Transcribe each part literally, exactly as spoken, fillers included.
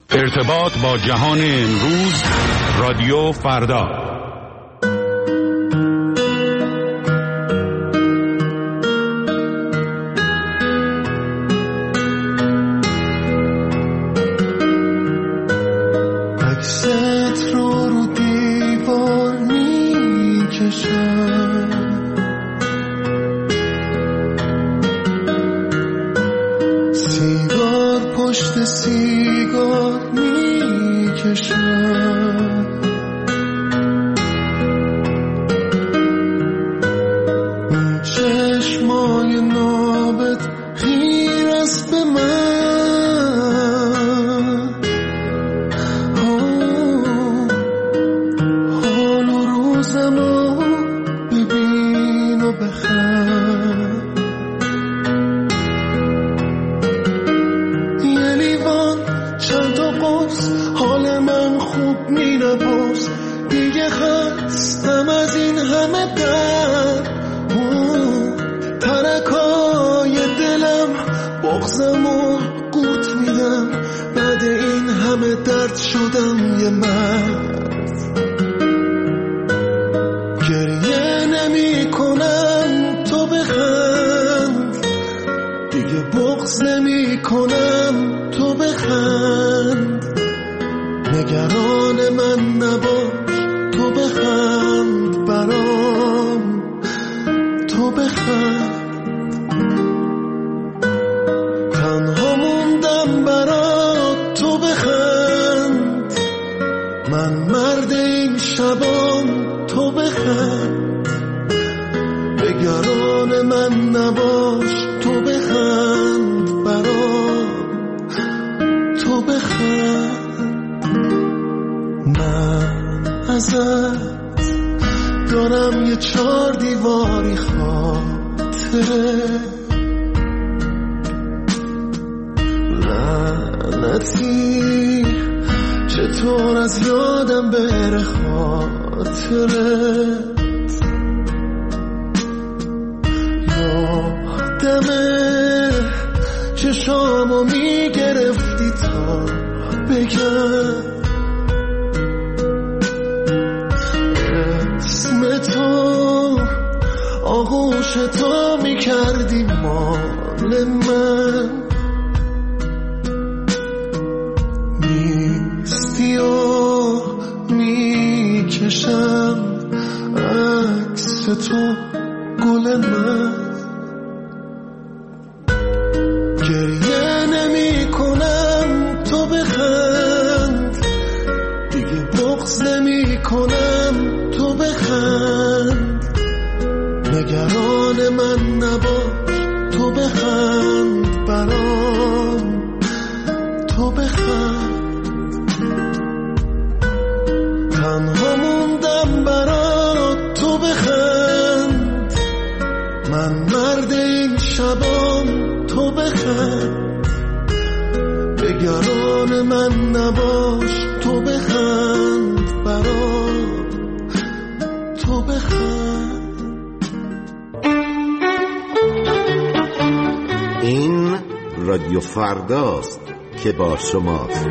ارتباط با جهان امروز، رادیو فردا. عکست رو رو دیوار میکشم، سیگار پشت سیگار میکشم، اون چشمای نابت خیر است به من، حال و روزمو ببین و بخند، یه لیوان چند تا قرص حال من خوب می نبرس، دیگه خستم از این همه درد، ترکای دلم بغزمو قورت میدم، بعد این همه درد شدم یه مرد، گریه نمی کنم تو بخند، دیگه بغز نمی کنم تو بخند، نگران من نباش تو بخند برام، تو بخند، تنها موندم برات تو بخند، من مرد این شبام تو بخند، نگران من نباش تو بخند برام، تو بخند، من ازت دارم یه چار دیواری خاطره، لعنتی چطور از یادم بره خاطره، یادمه چشامو میگرفتی تا بگم اسم تو، آغوش تو میکردی مال من، نیستی و میکشم عکس تو گل من، گریه نمی کنم تو بخند، دیگه بغض نمی کنم تو بخند، نگران من نباش تو بخند برام، تو بخند، تنها موندم برات تو بخند، من مرد این شبام تو بخند، نگران من نباش تو بخند برام، تو بخند. این رادیو فرداست که با شماست.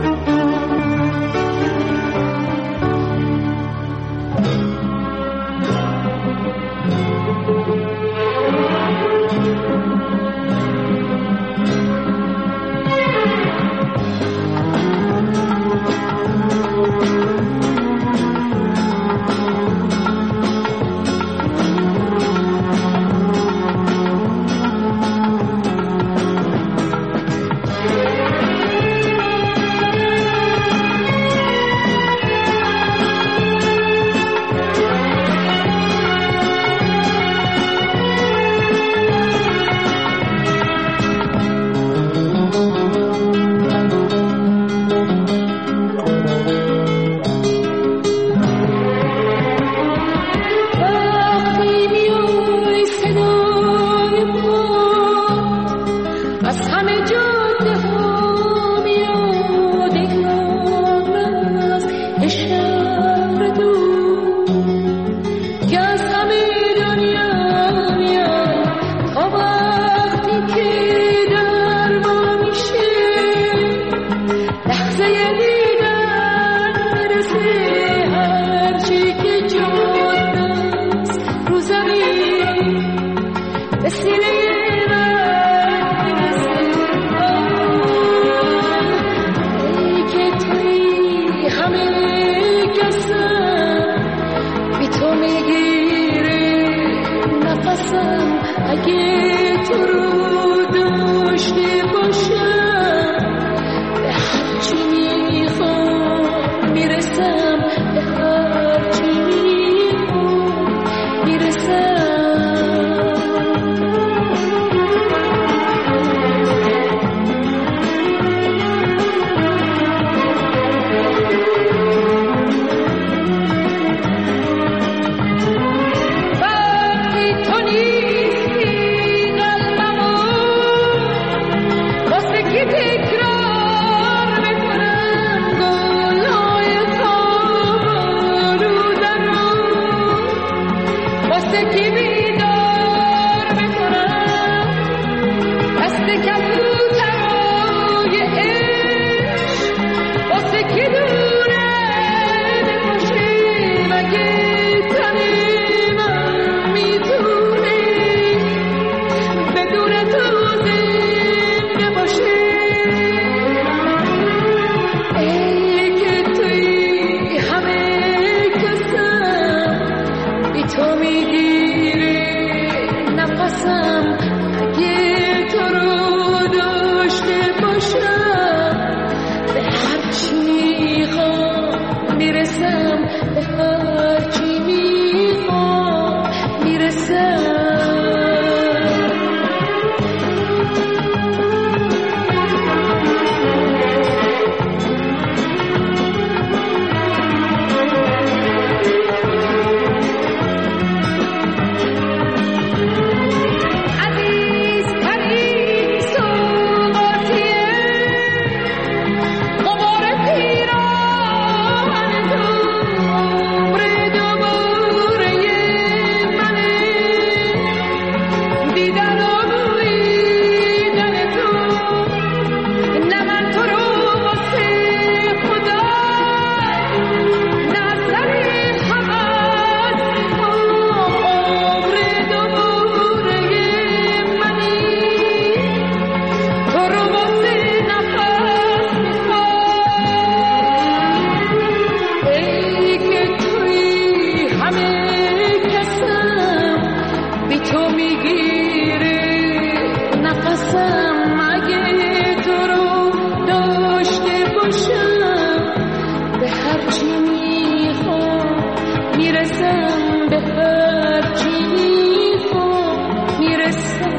باشم به هر چی میخوام میرسم به هر چی میخوام میرسم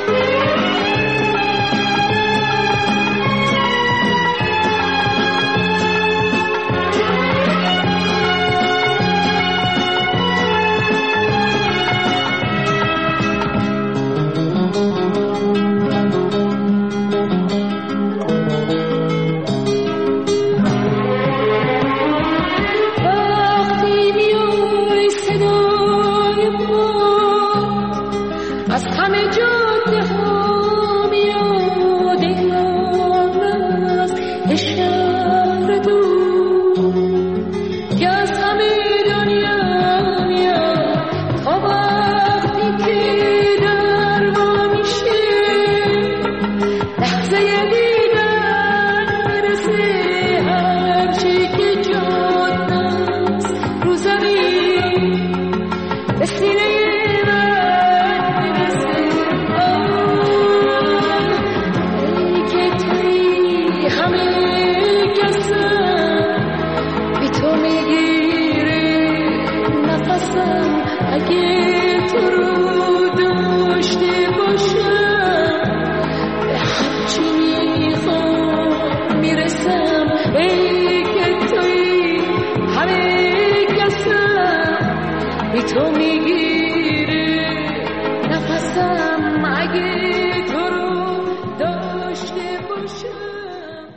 تو میگیره نفسم اگه تو رو داشته باشم.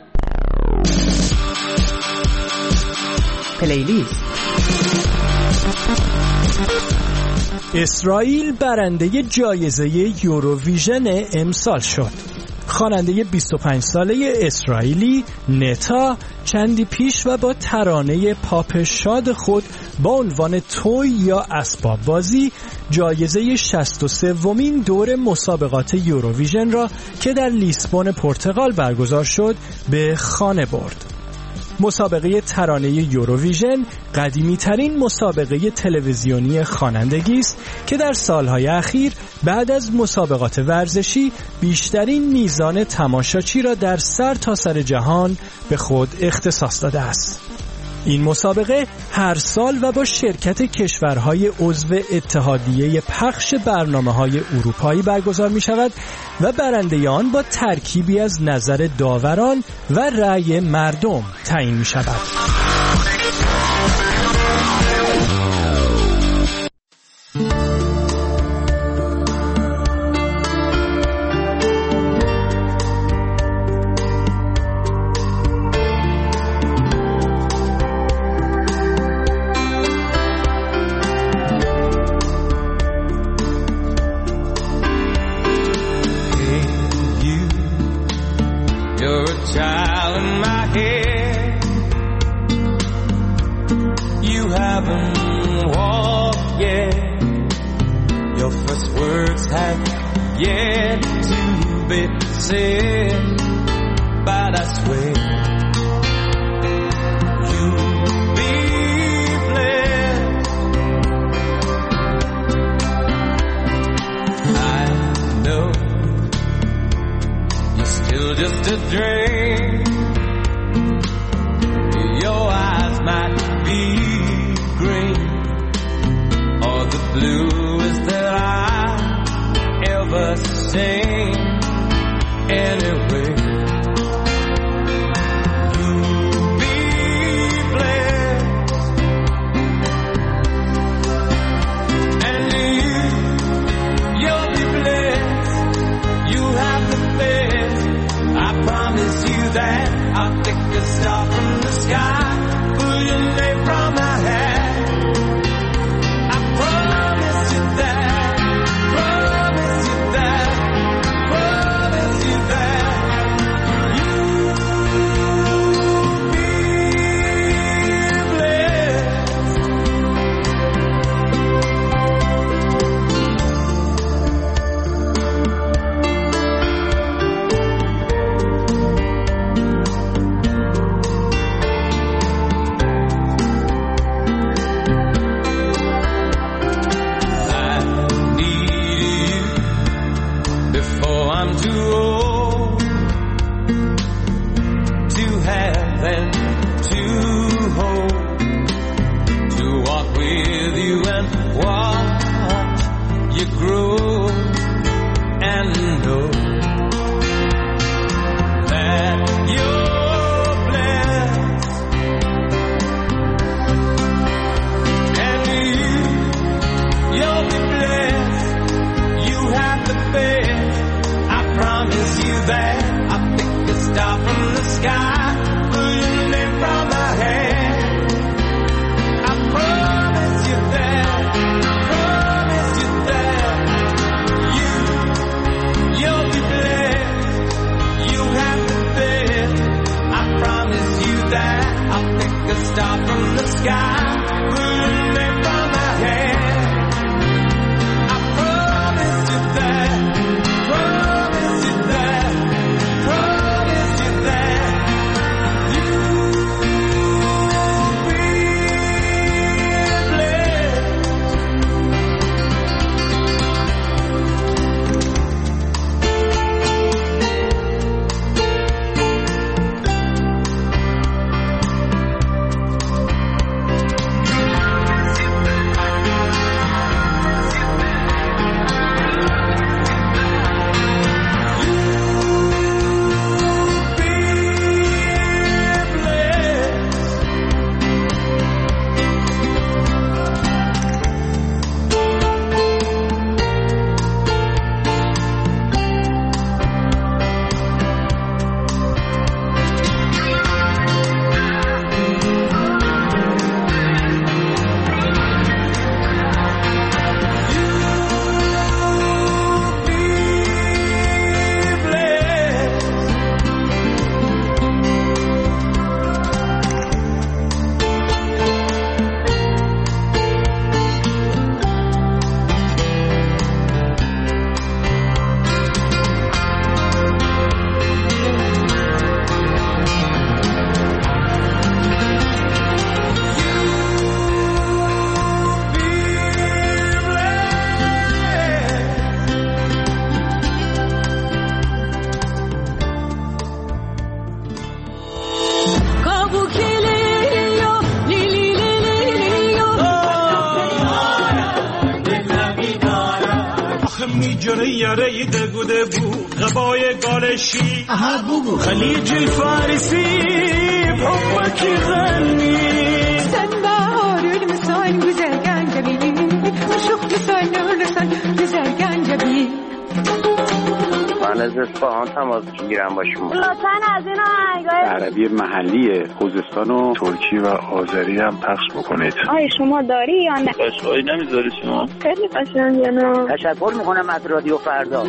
پلیلیست. اسرائیل برنده جایزه یوروویژن امسال شد. خواننده بیست و پنج ساله اسرائیلی نتا چندی پیش و با ترانه پاپ شاد خود با عنوان توی یا اسباب بازی جایزه شصت و سومین دور مسابقات یوروویژن را که در لیسبون پرتغال برگزار شد به خانه برد. مسابقه ترانه یوروویژن قدیمی ترین مسابقه تلویزیونی خوانندگی است که در سالهای اخیر بعد از مسابقات ورزشی بیشترین میزان تماشاچی را در سر تا سر جهان به خود اختصاص داده است. این مسابقه هر سال و با شرکت کشورهای عضو اتحادیه پخش برنامه‌های اروپایی برگزار می شود و برنده آن با ترکیبی از نظر داوران و رأی مردم تعیین می شود. something to hold, to walk with you and watch you grow and know that you're blessed, and you, you'll be blessed. You have the faith, I promise you that. I'll pick a star from the sky, put your name from my hand. I promise you that, promise you that. You, you'll be blessed. You have the faith, I promise you that. I'll pick a star from the sky, put your name from my hand. I promise you that, promise you that, promise you that. You'll be blessed. میجره یاره دگو دگو غبای گالشی خلیج الفارسی بحبك يغني سنبهار المسان güzelgen جميل وشوق لسان لسان güzelgen جميل. من از اصفهان تماس میگیرم با شما. لطفاً از این آهنگای عربی محلی خوزستان و ترکی و آذری هم پخش بکنید. آیا شما داری یا نه؟ قشنگی نمیذاری شما؟ خیلی قشنگه نه. تشکر میکنم از رادیو فردا.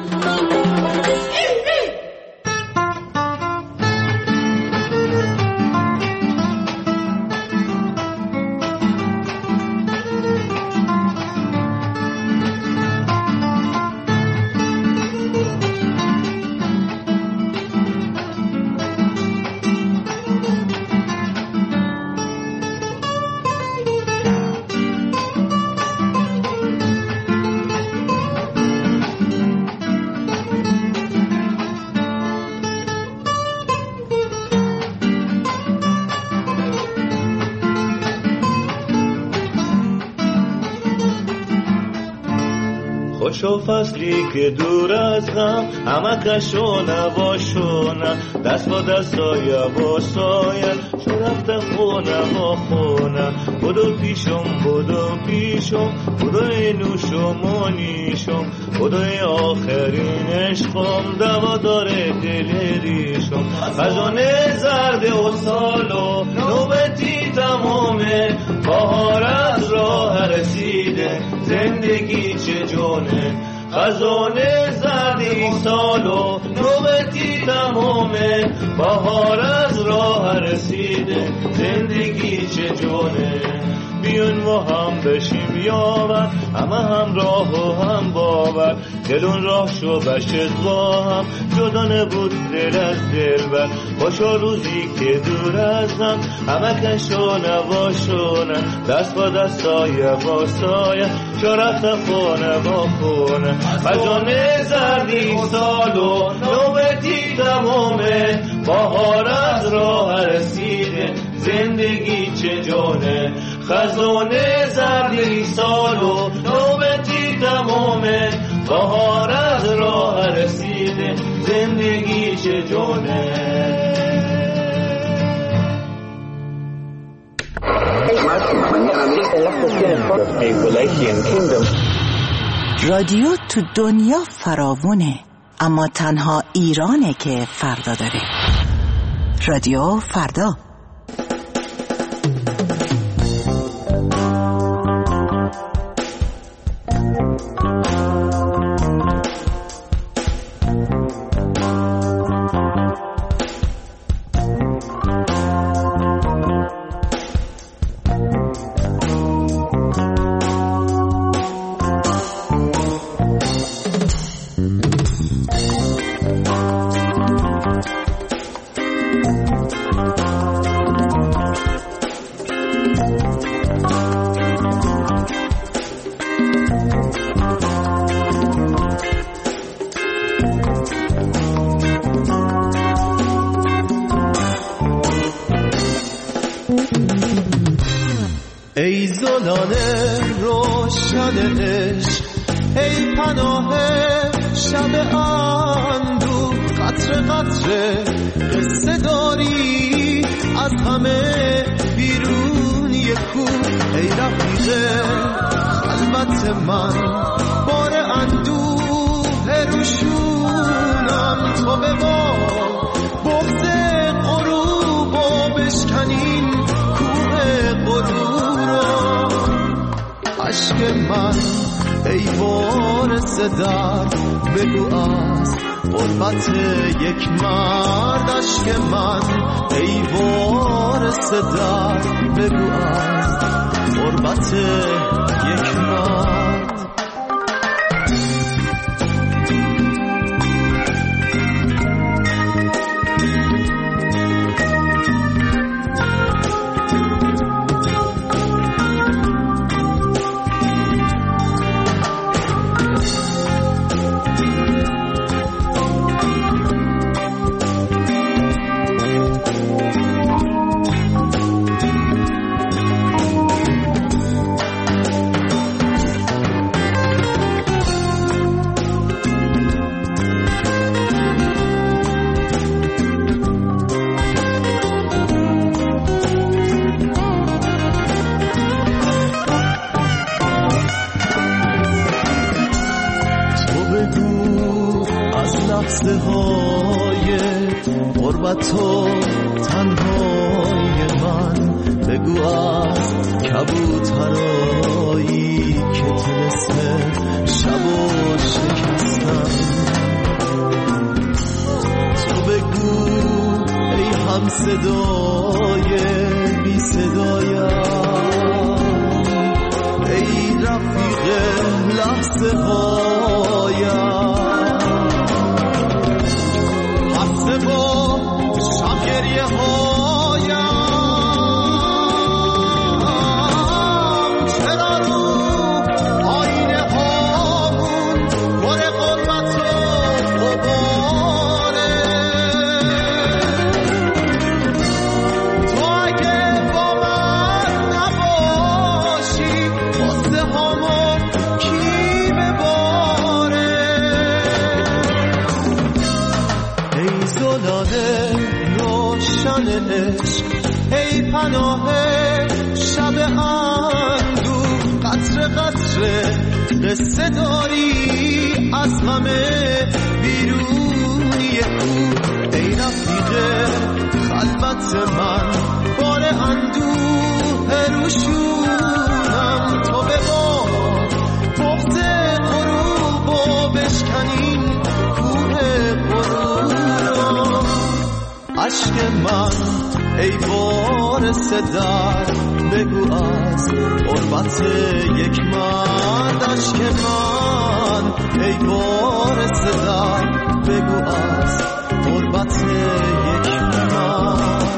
خوشو فصلی که دور از غم همه کشو نباشونه دست با دست های باساین چو رفته خونه با خونه بدو پیشم بدو پیشم بدوی نوشم و نیشم بدوی آخرین عشقم دوا داره دل ریشم خزانه زرد و سال و نوبتی تمامه بهار از راه رسیده زندگی چه جونه خزانه زردی سال و نوبتی تمامه بهار از راه رسیده زندگی چه جونه بیون و هم بشیم یاور همه هم راه و هم باور دلون راه شو بشت با هم جدا نبود دل از دل بر خوشا روزی که دور ازم همه کشو نباشونه دست با دست سایه با سایه چو رفت خونه با خونه خزانه زردی سال و نوبتی تمامه بهار از راه رسید زندگی چه جونه خزانه زردی سالو نوبتی تمامه بهار از راه رسیده زندگی چه جونه. رادیو تو دنیا فراوونه، اما تنها ایرانه که فردا داره. رادیو فردا. ای زلال روشن عشق، ای پناه شب اندوه، قطره قطره قصه داری از همه بیرون یک کوه. ای رفیق خلوت من بار اندوه روشونم، تو به ما بغض غروب و بشکنین کوه غروب. عشق من ای وارث درد، بگو از غربت یک مرد. عشق من ای وارث درد، بگو از غربت یک مرد. لحظه های غربت و تنهای من، بگو از کبوترایی که طلسم شب و شکستن. تو بگو ای هم صدای بی صدایم، ای رفیق لحظه هایم. با شب گریه هایم، چرا رو آینه هامون پر غربت و غباره. تو اگه با من نباشی غصه هامون کی بباره. ای زلاله روشن عشق، ای پناه شب اندوه، قطره قطره قصه داری از همه بیرونی کوه. ای رفیق خلوت من بار اندوه روشونم، تو به ما بغض غروب و بشکنین کوه غروب. عشق من ای وارث درد، بگو از غربت یک مرد. عشق من ای وارث درد، بگو از غربت یک مرد.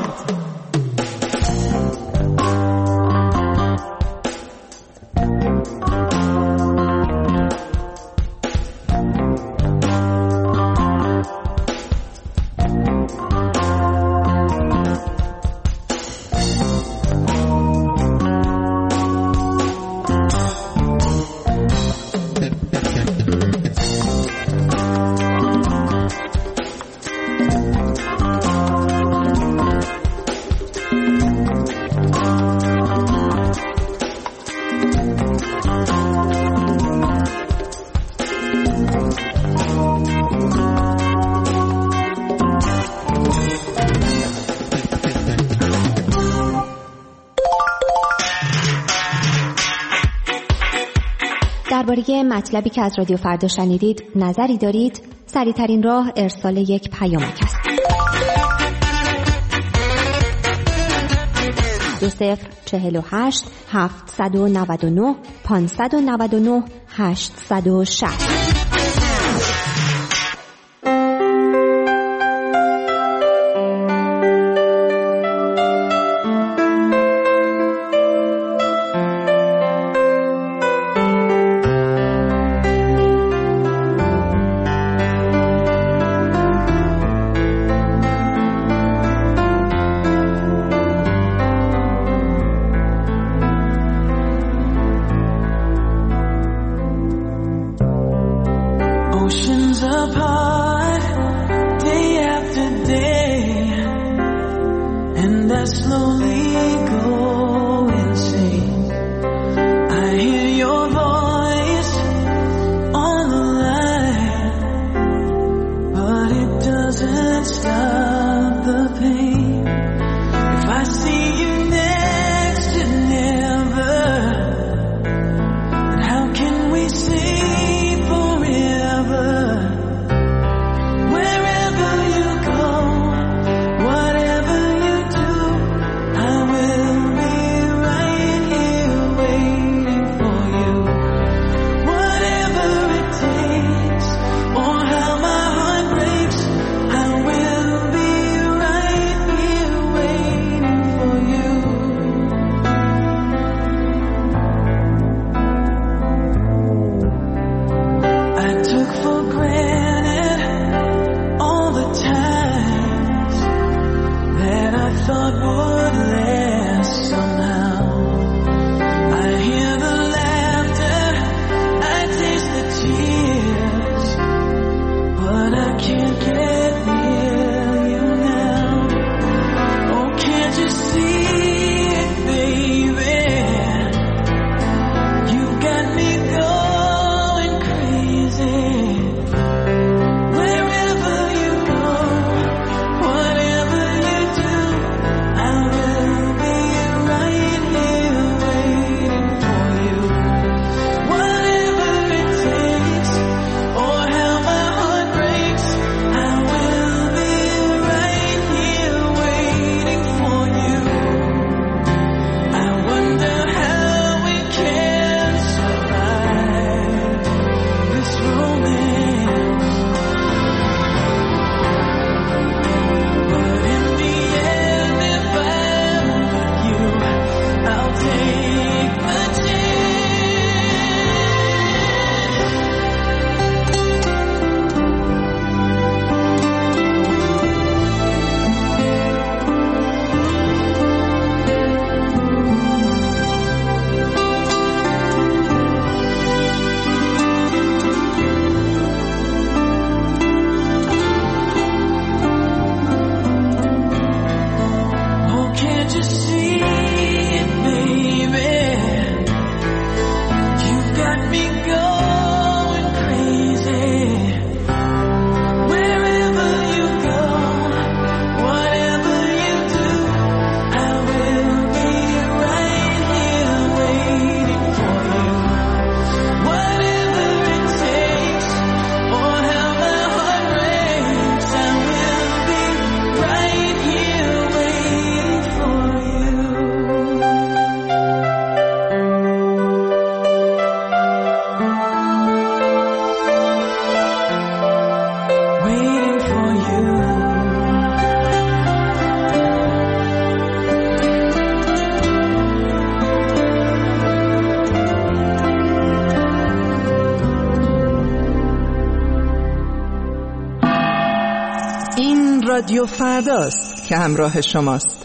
درباره مطلبی که از رادیو فردا شنیدید نظری دارید؟ سریع‌ترین راه ارسال یک پیامک است. دو صفر چهل و هشت هفتصد و نود و نه پانصد و نود و نه هشتصد و شصت. رادیو فرداست که همراه شماست.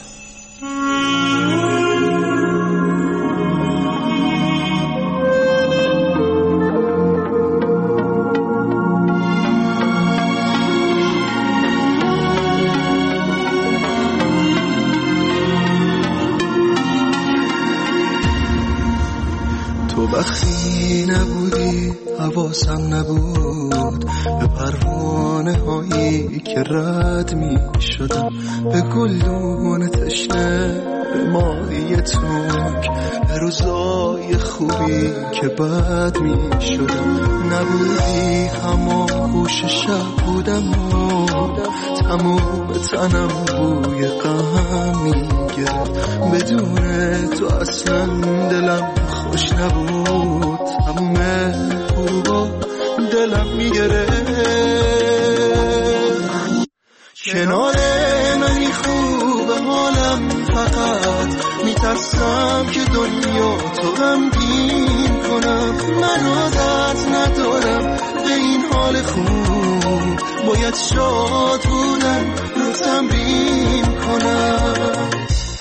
تو وقتی نبودی حواسم نبود به پروانه هایی که رد می شدم، به گلدون تشنه، به ماهی تنک، به روزای خوبی که بد می شدم. نبودی هما گوش شب بودم و تموم تنم بوی غم می گرفت. بدون تو اصلا دلم خوش نبود. تموم غروبا دلم می گرفت. کنار منی خوب حالم، فقط میترسم که دنیا تو غمگین کنم. من عادت ندارم به این حال خوب، باید شاد بودن رو تمرین کنم.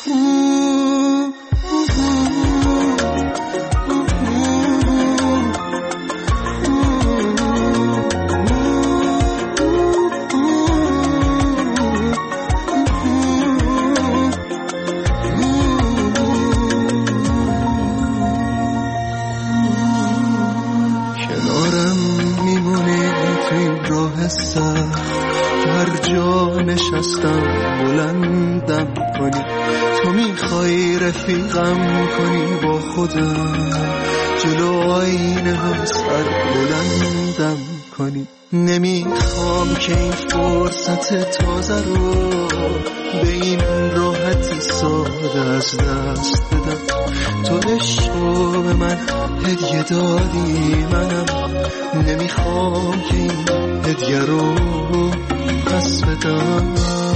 هر جا نشستم بلندم کنی، تو میخوای رفیقم کنی با خودم، جلو آینه هم سر بلندم کنی. نمیخوام که این فرصت تازه رو به این راحتی ساده از دست بدم. تو عشق رو به من هدیه دادی، منم نمیخوام که این هدیه رو پس بدم.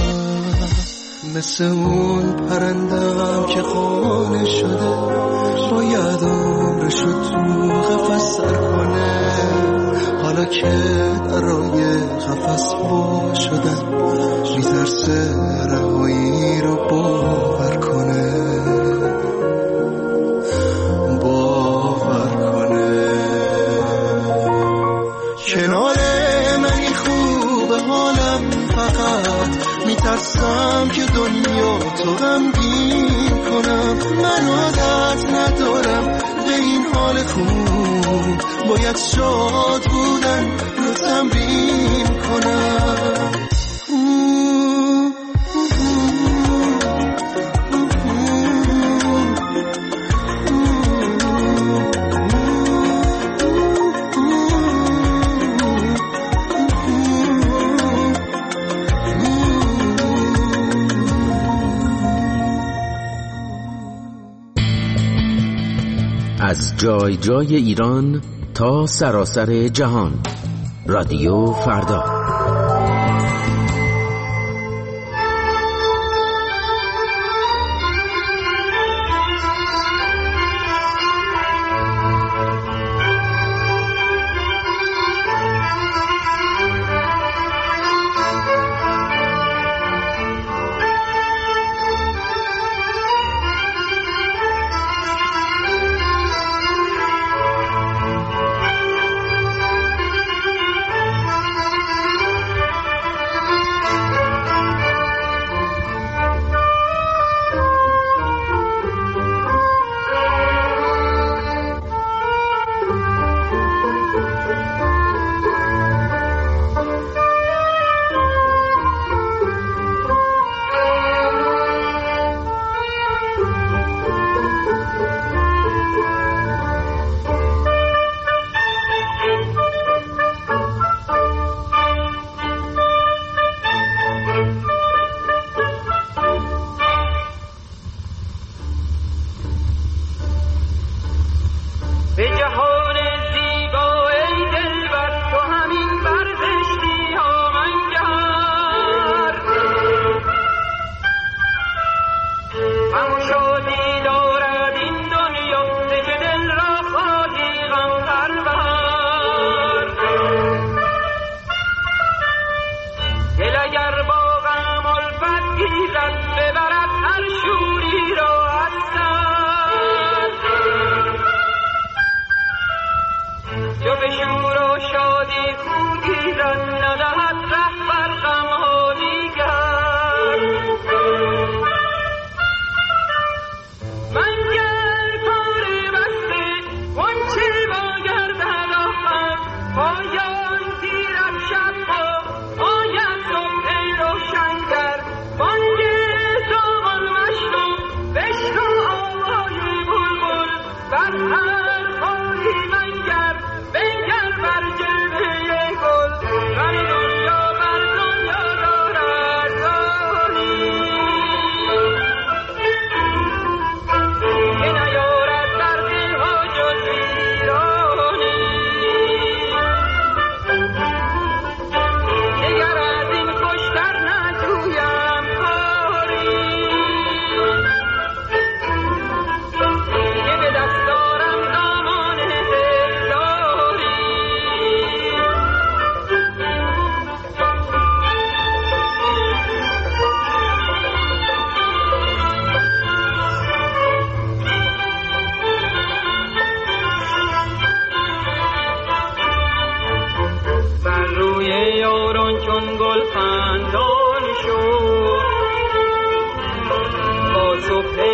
مثل اون پرندم که خانه شده، باید عمرشو تو قفس سر کنه. حالا که درای قفس وا شدن، میترسه رهایی رو باور کنه. باور کنه کنار منی خوب حالم، فقط میترسم که دنیا تو غمگین کنم. من عادت ندارم به این حال خوب، باید شاد بودن رو تمرین کنم. از جای جای ایران تا سراسر جهان، رادیو فردا.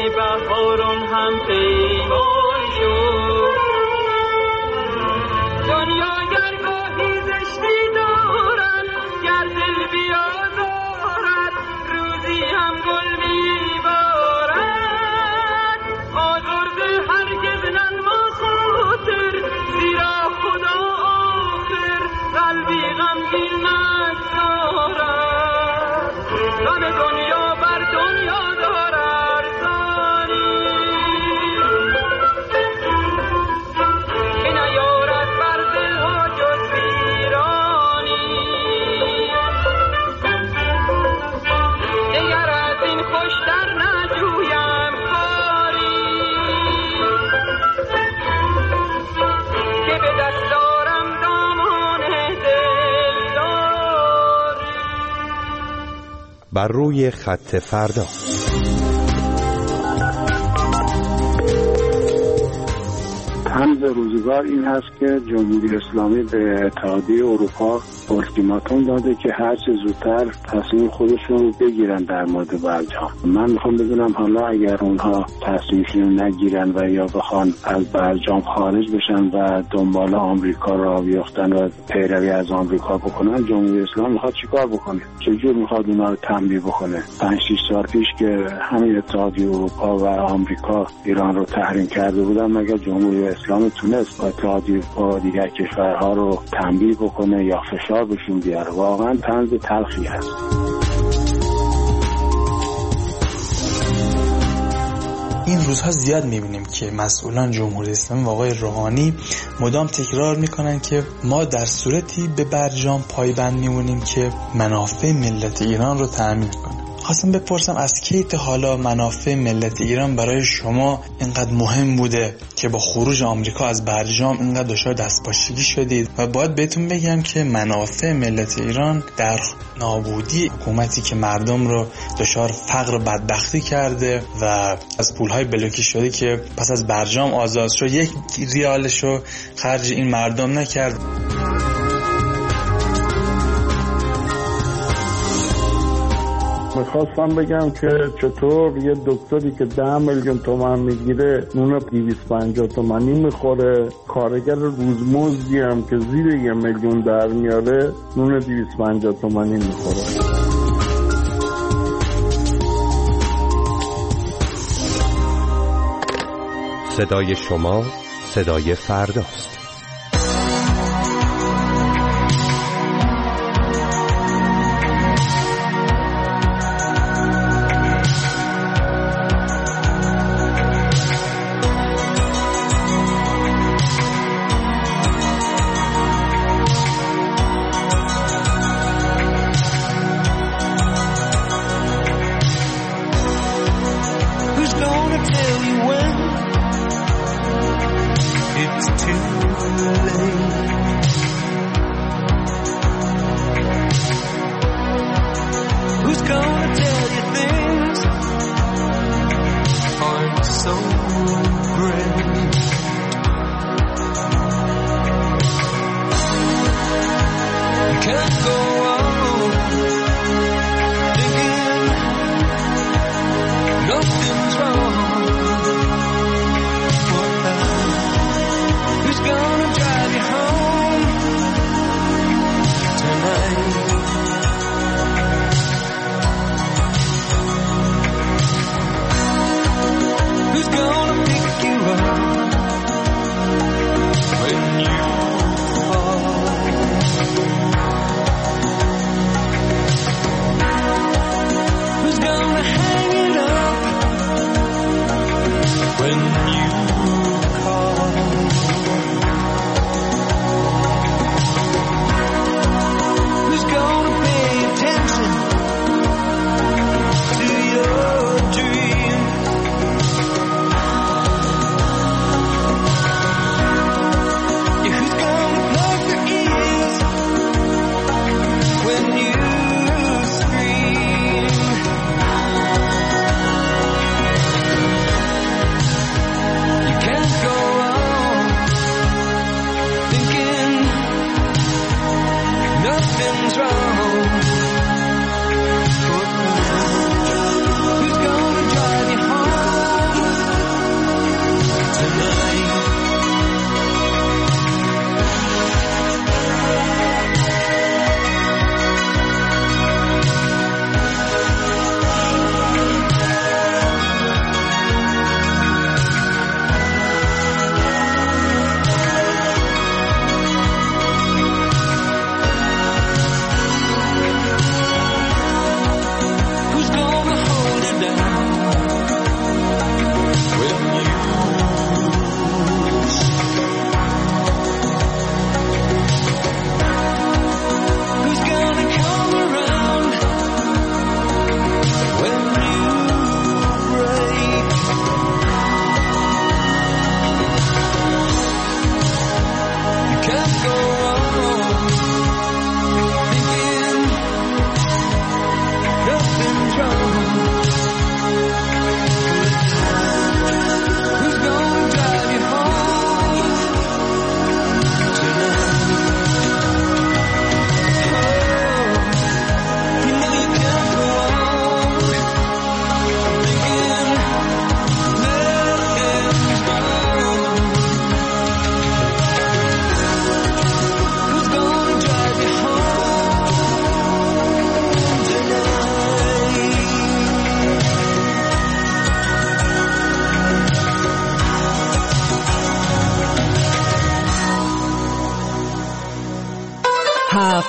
بهاران هم پیمان شد. دنیا گرگاهی زشتی دارد، گر دل بیازارد روزی هم گل میبارد. آزرده هرگز ننما خاطر، زیرا خدا آخر قلبی غمگین نگذارد. غم دنیا بر دنیا دارد ارزانی، که نیارد بر دلها جز ویرانی. دگر از این خوشتر نجویم کاری، که به دست دارم دامان دلداری. بر روی خط فردا. طنز روزگار این هست که جمهوری اسلامی به اتحادیه اروپا اولتیماتوم داده که هر چه زودتر تصمیم خودشون رو بگیرن در مورد برجام. من میخوام بدونم حالا اگر اونها تصمیمشون نگیرن و یا بخوان از برجام خارج بشن و دنبال آمریکا را بیفتن و پیروی از آمریکا بکنن، جمهوری اسلامی میخواد چیکار بکنه؟ چجور میخواد اونا رو تنبیه بکنه؟ پنج شش سال پیش که همین اتحادیه اروپا و آمریکا ایران رو تحریم کرده بودن، مگر جمهوری اسلامی تونست اتحادیه با دیگر کشورها رو تنبیه بکنه یا فشار بهشون بیاره؟ واقعا طنز تلخی هست. این روزها زیاد میبینیم که مسئولان جمهوری اسلامی و آقای روحانی مدام تکرار میکنن که ما در صورتی به برجام پایبند میمونیم که منافع ملت ایران رو تأمین کنه. خواستم بپرسم از کی تا حالا منافع ملت ایران برای شما اینقدر مهم بوده که با خروج آمریکا از برجام اینقدر دچار دستپاچگی شدید؟ و باید بهتون بگم که منافع ملت ایران در نابودی حکومتی که مردم رو دچار فقر و بدبختی کرده و از پولهای بلوکی شده که پس از برجام آزاد شد یک ریالش رو خرج این مردم نکرد. میخواستم بگم که چطور یه دکتری که ده میلیون تومان میگیره نون دویست و پنجاه تومانی میخوره، کارگر روزمزدی هم که زیر یه میلیون در میاره نون دویست و پنجاه تومانی میخوره. صدای شما صدای فرداست.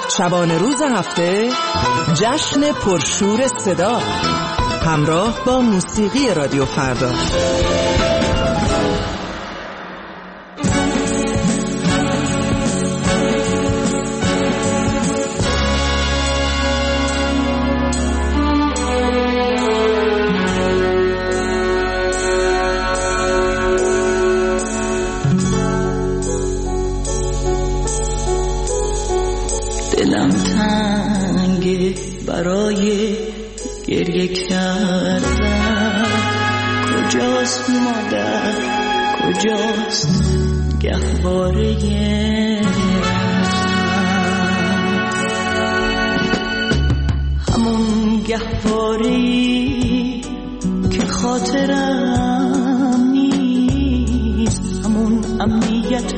شبانه روز هفته جشن پرشور صدا همراه با موسیقی رادیو فردا. دلم تنگه برای گریه کردن، کجاست مادر کجاست گهواره همون گهواره‌ای که خاطرم نیست، همون امنیت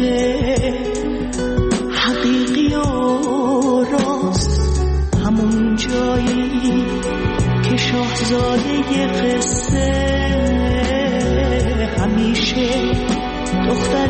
حقیقی و راست، همون جایی که شاهزاده قصه همیشه دختر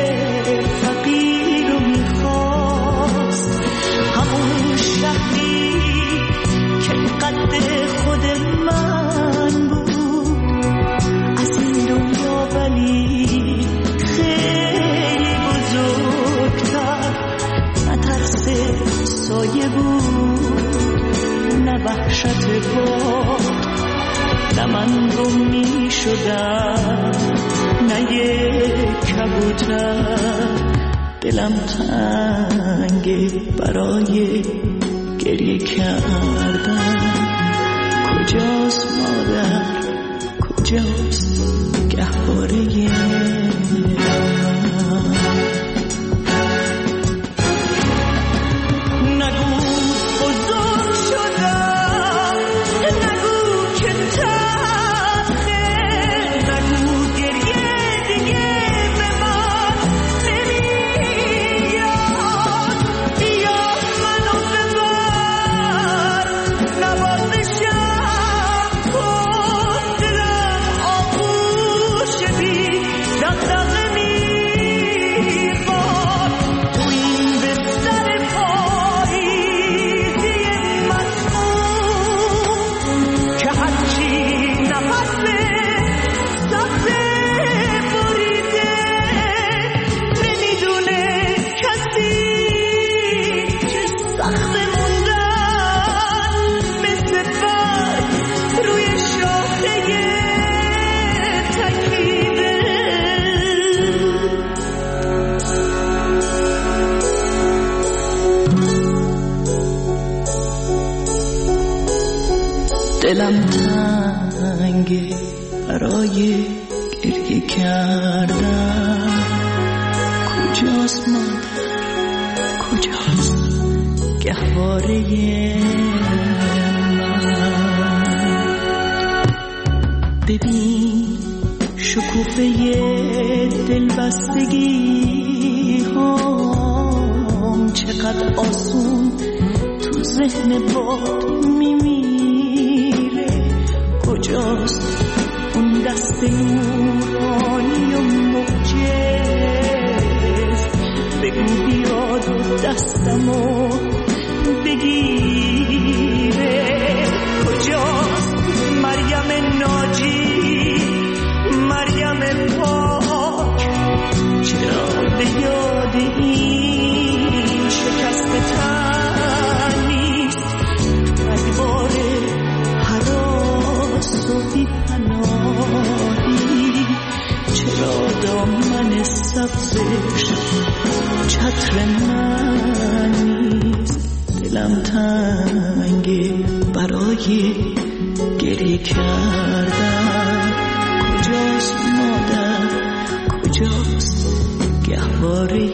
فقیر رو میخواست، همون شهری که قد خود من بود از این دنیا، ولی خیلی بزرگتر، نه ترس سایه بود نه وحشت باد، نه من گم می شدم نه یک کبوتر. دلم تنگه برای گریه کردن، کجاست مادر کجاست گهواره دلم تنگه برای گریه کردن، کجاست مادر کجاست گهواره من. ببین شکوفه دلبستگی هم چقدر آسون تو ذهن باد میمیره، کجاست اون دست نورانی و معجز، بگو بیاد و دستمو بگیره، کجاست مریم ناجی مریم پاک، چرا به یاد این شکست تن نیست، اگبار حراس و بی پناهی، چرا دامن سبزش چتر من نیست. دلم تنگه برای گریه کردن، کجاست مادر کجاست گهواره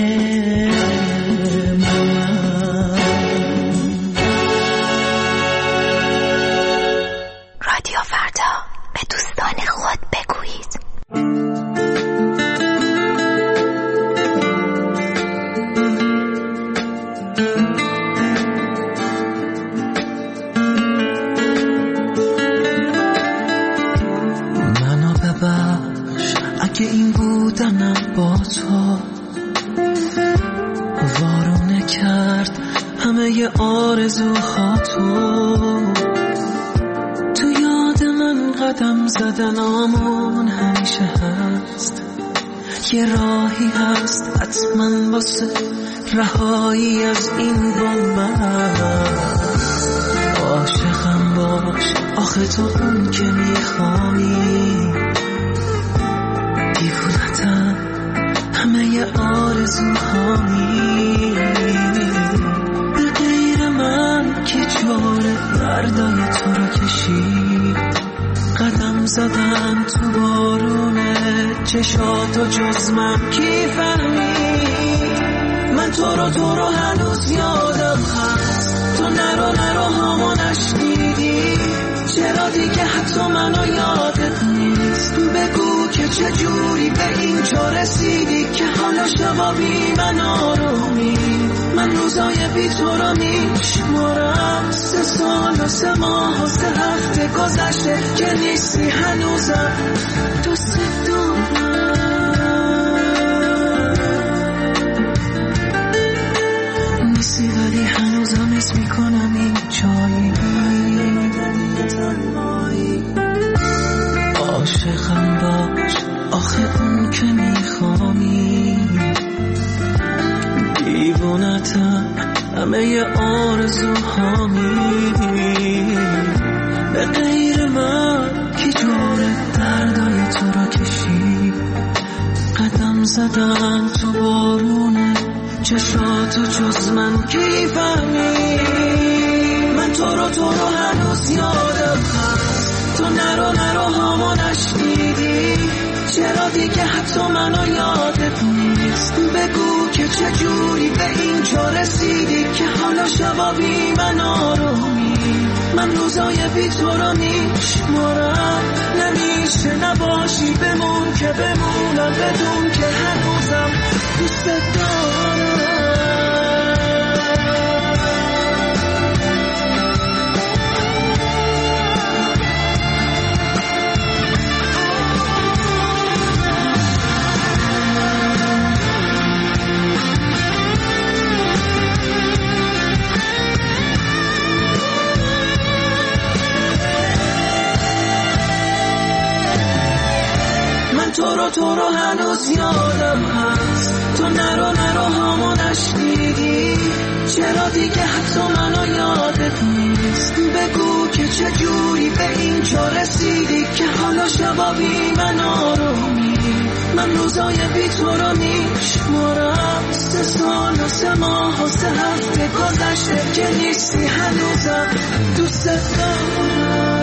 رادیو فردا، به دوستان خود بگویید. منو ببخش اگه این بودنم با تو وارونه کرد همه همه آرزوها تو تو یاد من قدم زدنامون همیشه هست، یه راهی هست حتما واسه رهایی از این بنبست. عاشقم باش آخه تو اون که میخوانی، دیوونتم همه آرزوهانی، به غیر من که جوره دردای تو رو کشید. قدم زدم تو بارونه چشاتو جز من کی فهمید؟ من تو رو تو رو هنوز یادم هست، تو نرو نرو هامو نشنیدی، چرا دیگه حتی منو یادت نیست؟ بگو که چجوری به اینجا رسیدی که حالا شبا بی من آرومی. من روزای بی تو رو میشمارم، سه سال و سه ماه و سه هفته گذشته که نیستی هنوزم دوست دارم، نیستی ولی هنوزم اسم میکنم این جایی. عاشقم باش آخه اون که میخوانی، دیوونتم همه آرزوهامی، به غیر من کی جوره دردای تو رو کشید. قدم زدن تو بارونه چشاتو جز من کی فهمید؟ من تو رو تو رو هنوز یادم هست، تو نرو نرو هامو نشنیدی، چرا دیگه حتی منو یادت نیست؟ بگو که چجوری به اینجا رسیدی که حالا شبا بی من آرومی. من روزای بی تو رو میشمارم، نمیشه نباشی بمون که بمونم، بدون که هنوزم دوست دارم. تو رو تو رو هنوز یادم هست، تو نرو نرو هامو نشنیدی، چرا دیگه حتی منو یادت نیست؟ بگو که چجوری به اینجا رسیدی که حالا شبا بی من آرومی. من روزای بی تو رو میشمارم، سه سال و سه ماه و سه هفته گذشته که نیستی هنوزم دوست دارم.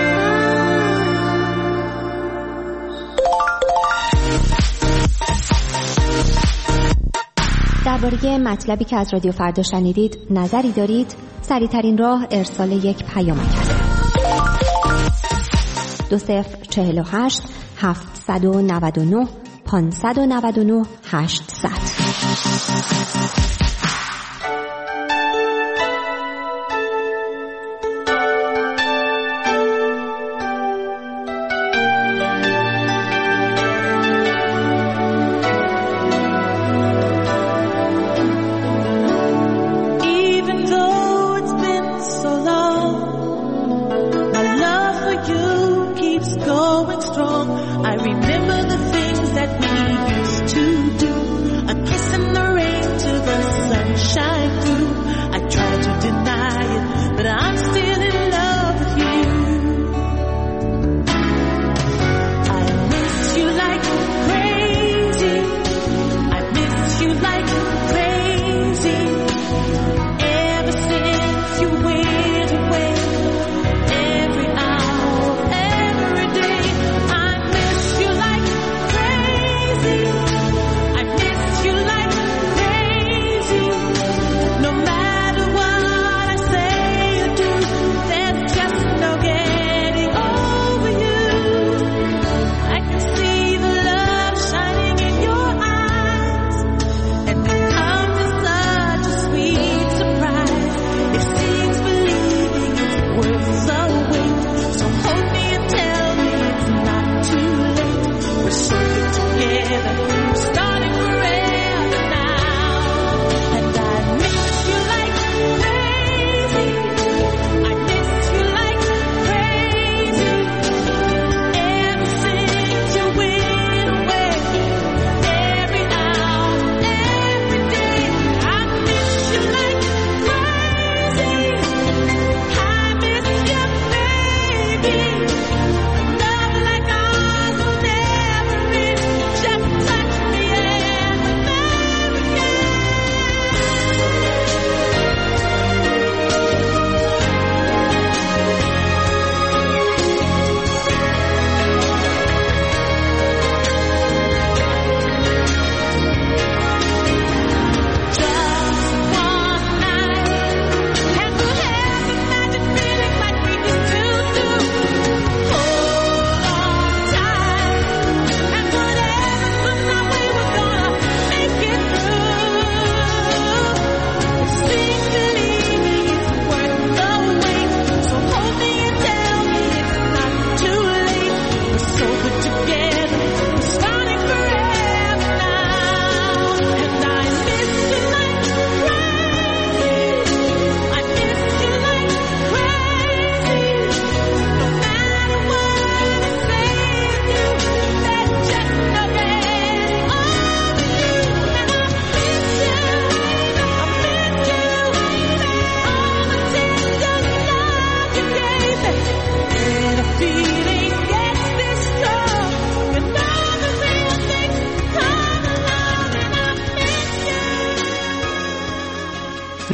درباره مطلبی که از رادیو فردا شنیدید نظری دارید؟ سریع‌ترین راه ارسال یک پیامک است. دو صفر چهل و هشت هفتصد و نود و نه پانصد و نود و نه هشتصد. Starting forever now, and I miss you like crazy.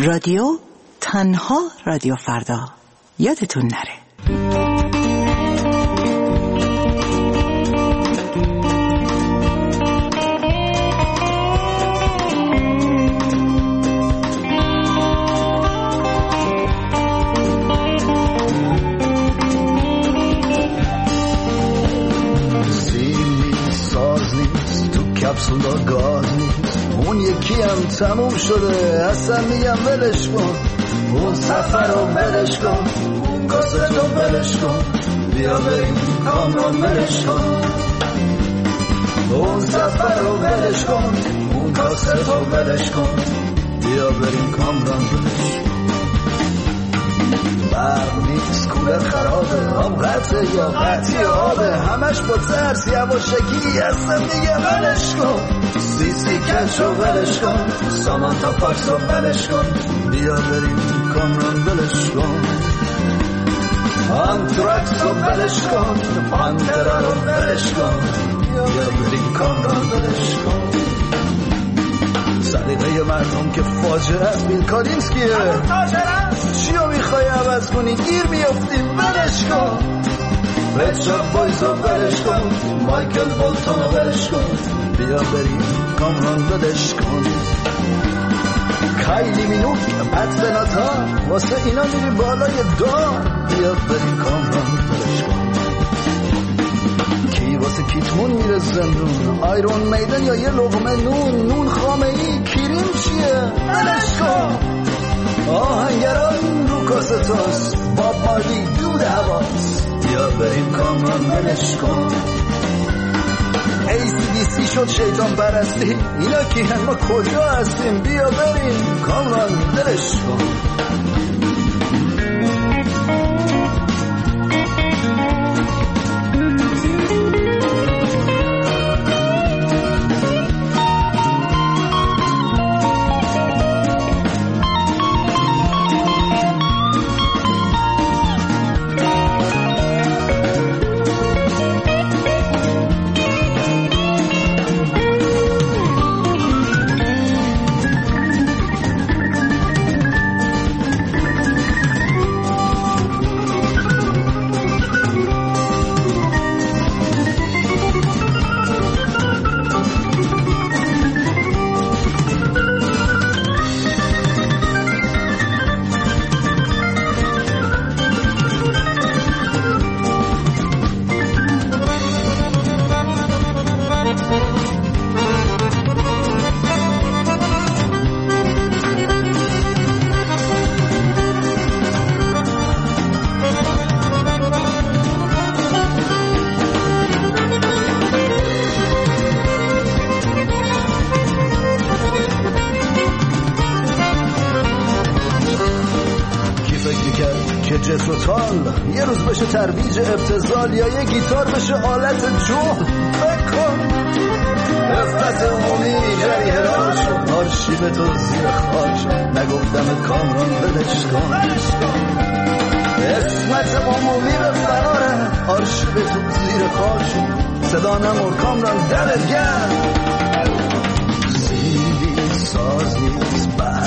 رادیو تنها رادیو فردا. یادتون نره. کپسولا گاز نیست، اون یکی هم تموم شده، اصلا میگم ولش کن، اون سفر رو ولش کن، اون کاست رو ولش کن، بیا بریم کامران ولش کن، اون سفر رو ولش کن، اون کاست رو ولش کن، بیا بریم کامران ولش کن. برق نیست، کولر خرابه، آب قطعه یا قطعی آبه، همش با ترس یواشکی هستم دیگه ولش کن، سی سی کش رو ولش کن، سامانتا فاکس رو ولش کن، بیا بریم کامران ولش کن، آنتراکس رو ولش کن، پانترا رو ولش کن، بیا بریم کامران ولش کن. سلیقه مردم که فاجعه است، بیل کارینسکیه، چیو میخوای عوض کنی؟ گیر میافتیم ولش کن، رچارد بایز رو ولش کن، مایکل بولتون رو ولش کن، بیا بریم کامران ولش کن. کایلی مینوک بد سناتا، واسه اینا میری بالای دار، بیا بریم کامران ولش کن. کی واسه کیتمون میره زندون، آیرون میدن یا یه لقمه نون، نون خامه ای، کریم چیه؟ ولش کن. آهنگران رو کاستاس، باب مارلی دود حواس، بیا بریم کامران ولش کن. ای سی دی سی شد شیطان پرستی، اینا کی هم؟ ما کجا هستیم؟ بیا بریم کامران ولش کن. یه روز بشه ترویج ابتذال، یا یه گیتار بشه آلت جون. بکن رفت عمومی جریه را شد، آرشیو تو زیر خاک شد، نگفتم کامران ولش کن. اسمت عمومی به فراره، آرشیو تو زیر خاک شد، صدا نمور کامران دمت گرم. سیدی ساز نیست،